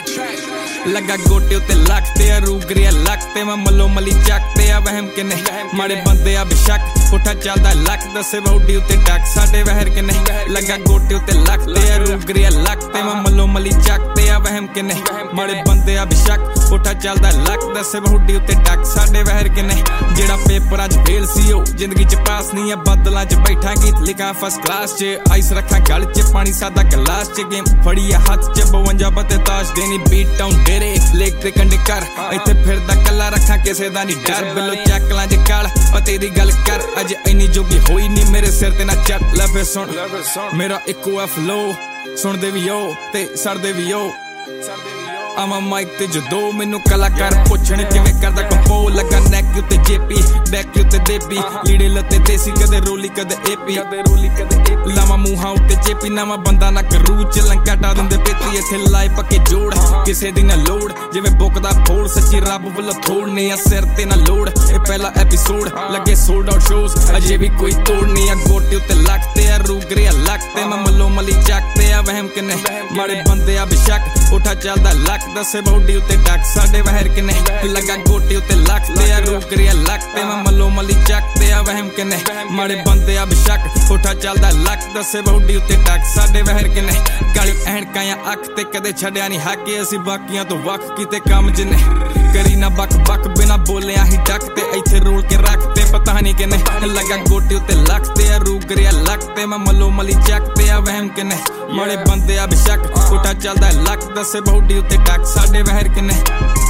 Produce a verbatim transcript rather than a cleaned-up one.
लगा गोटे उत्ते लख ते रूगरिया लख ते मैं मलो मली चक ते आ वहम के नहीं माड़े बंदे आ बेशक पुठा चलदा लख दसे बौडी उत्ते टक साडे वहर के नहीं लगा गोटे उत्ते लख ते रूगरिया लख ते मैं मलो मली चक ते आ वहम के नहीं माड़े बंदे आ बेशक पुठा चलदा लख दसे बौडी उत्ते टक साडे वहर के नहीं जेड़ा पेपर अज फेल सी ओ जिंदगी च पास नहीं है बदलां च बैठा गीत लिखा फर्स्ट क्लास च आइस रखा गल च पानी सादा गिलास च गेम फड़ी हथ च बवंजा पते ताश देनी बीट डाउन तेरे लेक ते कंडे कर इत्थे फिरदा कल्ला रखा किसे दा नहीं डर बिलो चैक लां जे काल ओ तेरी गल कर अज इन्नी जोगी होई नहीं मेरे सिर ते ना चट ले फिर सुन मेरा इक्को है फ्लो सुन दे भी ओ ते सड़ दे भी ओ आमा माइक ते जो दो मैनू कलाकार पुछण किवें करदा कंपो लगा नैक उत्ते जेपी बैक उत्ते देबी लीड़े लत्ते देसी कदे रोली कदे एपी लावा मूहां उत्ते चेपी नवा बंदा ना करू च लंकाटा दिंदे पेती इत्थे लाए पक्के जोड़ किसे दी ना लोड़ जिवें बुक दा फोड़ सच्ची रब वल्लों थोड़ने आ सिर ते ना लोड़ ए पहला एपिसोड लगे सोल्ड आउट शोज अजे भी कोई तोड़ नहीं आ गोटे उत्ते लख ते आ रूगरिया लख ते मैं मलो मली चक ते आ वहम के नहीं माड़े बंदे आ बेशक उठा चलदा लख दसे बौडी उत्ते टक साडे वहर के नहीं लगा गोटे उत्ते लख ते आ रूगरिया लख ते मैं मलो मली चक ते आ वहम के नहीं माड़े बंदे आ बेशक उठा चलदा लख दसे बौडी उत्ते टक साडे वहर के नहीं काली ऐनकां या अख ते कदे छड्या नहीं हाके असी बाकियां तो वख कीते काम जिने करी ना बक बक बिना बोलिया ही डक ते इत्थे रोल के रख ते पता नहीं कि नहीं लगा गोटे उत्ते लख ते आ रूगरिया लख ते मैं मलो मली चक ते आ वहम के नहीं माड़े बंदे आ बेशक उठा चलदा लख दसे बौडी उत्ते टक साडे वहर के नहीं